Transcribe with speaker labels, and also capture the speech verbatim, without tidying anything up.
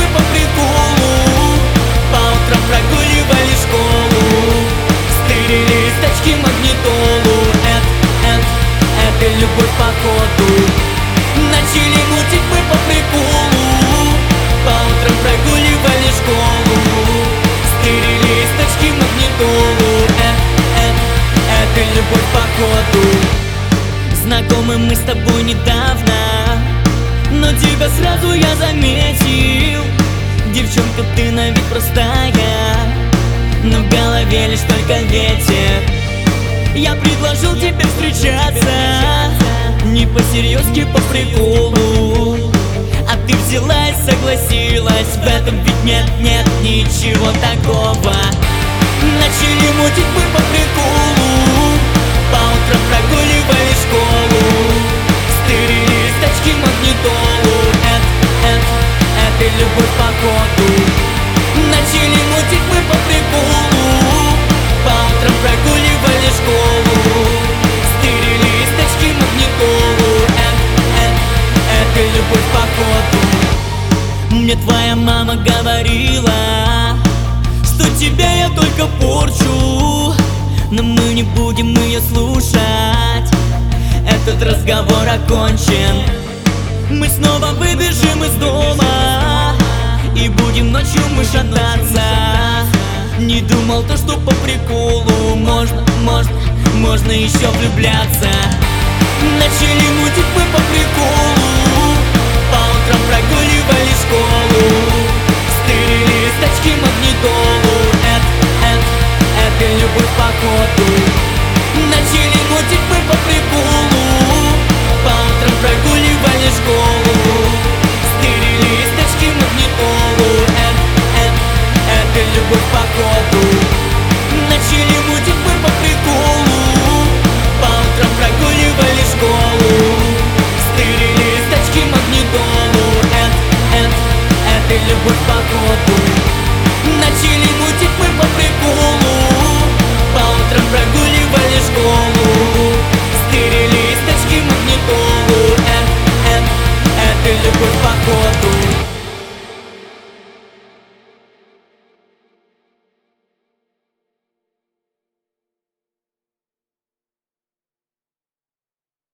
Speaker 1: по приколу, по утрам прогуливали школу, стырили из тачки магнитолу. Это, это, это любовь походу. Начали мутить мы по приколу, по утрам прогуливали школу, стырили из тачки магнитолу. Это, это, это любовь походу. Знакомы мы с тобой недавно, но тебя сразу я заметил. Девчонка, ты на вид простая, но в голове лишь только ветер. Я предложил тебе встречаться, не по-серьезки, по приколу, а ты взяла и согласилась. В этом ведь нет, нет ничего такого. Начали мутить мы по приколу, по утрам прогуливали школу, стырили из тачки магнитолу. Это, это, это любовь походу. Начали мутить мы по приколу, по утрам прогуливали школу, стырили из тачки магнитолу. Это, это, это любовь походу. Мне твоя мама говорила, что тебя я только порчу, но мы не будем ее слушать. Этот разговор окончен. Мы снова выбежим из дома и будем ночью мы шататься. Не думал то, что по приколу можно, можно, можно еще влюбляться. Начали мутить мы по приколу, по утрам прогуливали школу, стырили из тачки магнитолу. Это, это, это любовь походу. Начали мутить мы по приколу, по утрам прогуливали школу, стырили из тачки магнитолу. Это, это, это любовь походу. Начали мутить мы по приколу, по утрам прогуливали школу, стырили из тачки магнитолу. Это, это, это любовь походу. Начали мутить мы по приколу, по утрам прогуливали школу, стырили из тачки магнитолу. Это, это, это любовь походу.